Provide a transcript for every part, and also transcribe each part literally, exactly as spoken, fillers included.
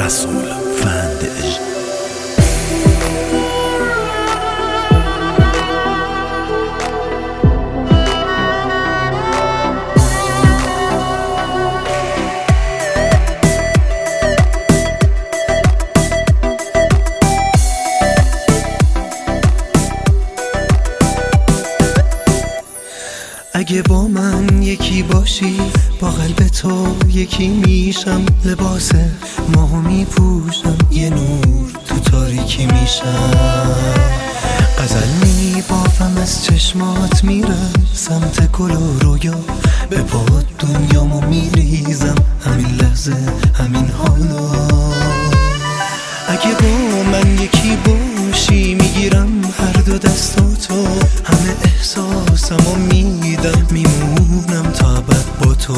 رسول فندش. اگه با من یکی باشی با قلب تو یکی میشم، لباس ماهو میپوشم یه نور تو تاریکی میشم. غزل میبافم از چشمات میرم سمت گل و رویا، به پات دنیامو میریزم همین لحظه همین حالا. اگه با من یکی باشی میگیرم هر دو دستاتو، همه احساسمو میدم میمونم تا ابد با تو.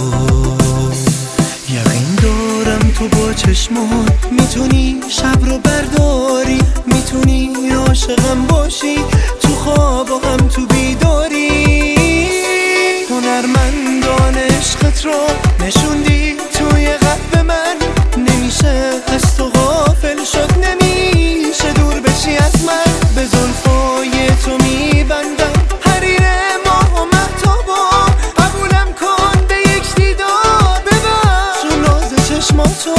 یقین دارم تو با چشمات میتونی شب رو برداری، میتونی عاشقم باشی تو خواب و هم تو بیداری. هنرمندان عشقت رو نشوندی توی قلب من، نمیشه از تو غافل شد، نمیشه دور بشی از من. به زلفای تو میبندم حریر ماه و مهتابا، قبولم کن به یک دیدار ببر چون ناز چشماتو.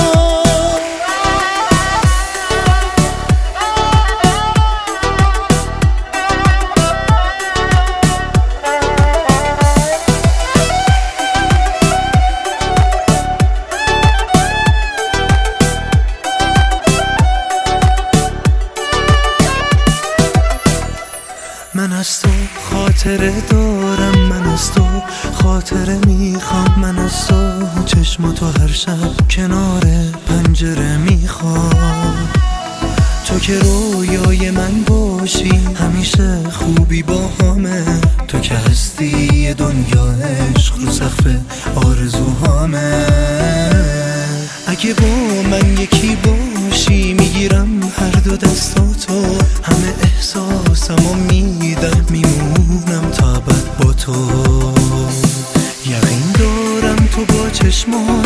من از تو خاطره دارم، من از تو خاطره میخوام، من از تو چشماتو هر شب کنار پنجره میخوام. تو که رویای من باشی همیشه خوبی با همه، تو که هستی دنیا عشق رو سقف آرزوهامه. اگه با من یکی باشی میگیرم هر دو دستاتو، همه احساسمو میدم میمونم تا ابد با تو. یقین دارم تو با چشمات